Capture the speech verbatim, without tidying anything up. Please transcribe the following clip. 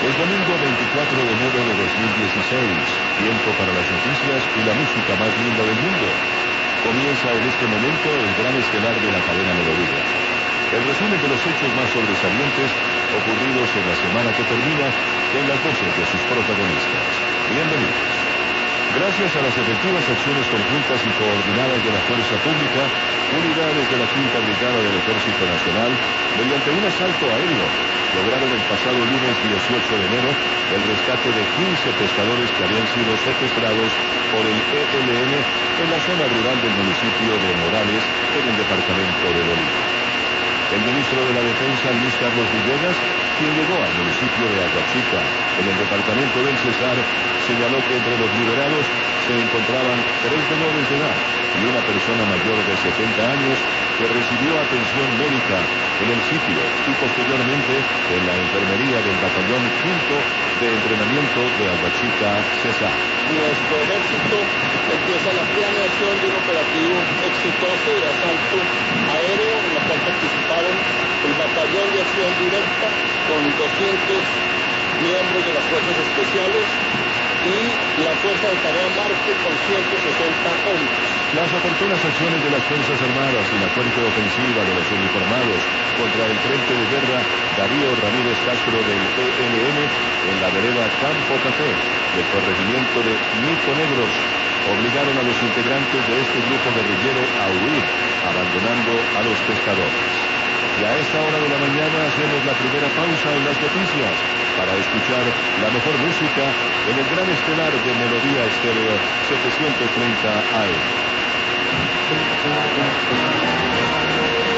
Es domingo veinticuatro de enero de dos mil dieciséis, tiempo para las noticias y la música más linda del mundo. Comienza en este momento el gran estelar de la cadena Melodía. El resumen de los hechos más sobresalientes ocurridos en la semana que termina en las voces de sus protagonistas. Bienvenidos. Gracias a las efectivas acciones conjuntas y coordinadas de la Fuerza Pública, unidades de la Quinta Brigada del Ejército Nacional, mediante un asalto aéreo, lograron el pasado lunes dieciocho de enero el rescate de quince pescadores que habían sido secuestrados por el E L N en la zona rural del municipio de Morales, en el departamento de Bolívar. El ministro de la Defensa, Luis Carlos Villegas, quien llegó al municipio de Aguachica, en el departamento del Cesar, señaló que entre los liberados se encontraban tres menores de edad y una persona mayor de setenta años que recibió atención médica en el sitio y posteriormente en la enfermería del batallón quinto de entrenamiento de Aguachica, Cesar. Nuestro ejército empieza la planeación de un operativo exitoso de asalto aéreo en el cual participaron el batallón de acción directa con doscientos miembros de las fuerzas especiales y la fuerza de tarea Marte con ciento sesenta hombres. Las oportunas acciones de las Fuerzas Armadas y la fuerte ofensiva de los uniformados contra el frente de guerra Darío Ramírez Castro del E L N en la vereda Campo Café del corregimiento de Mico Negros obligaron a los integrantes de este grupo guerrillero a huir, abandonando a los pescadores. Y a esta hora de la mañana hacemos la primera pausa en las noticias para escuchar la mejor música en el gran estelar de Melodía Estéreo setecientos treinta A M.